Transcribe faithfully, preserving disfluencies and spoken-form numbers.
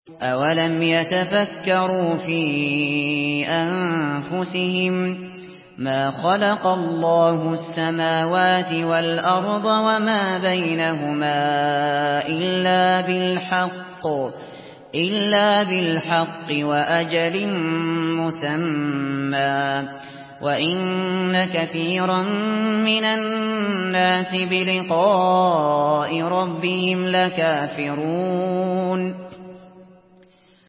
أَوَلَمْ يَتَفَكَّرُوا فِي أَنفُسِهِم مَّا خَلَقَ اللَّهُ السَّمَاوَاتِ وَالْأَرْضَ وَمَا بَيْنَهُمَا إِلَّا بِالْحَقِّ إِلَّا بِالْحَقِّ وَأَجَلٍ مُّسَمًّى وَإِنَّ كَثِيرًا مِّنَ النَّاسِ بِلِقَاءِ رَبِّهِمْ لَكَافِرُونَ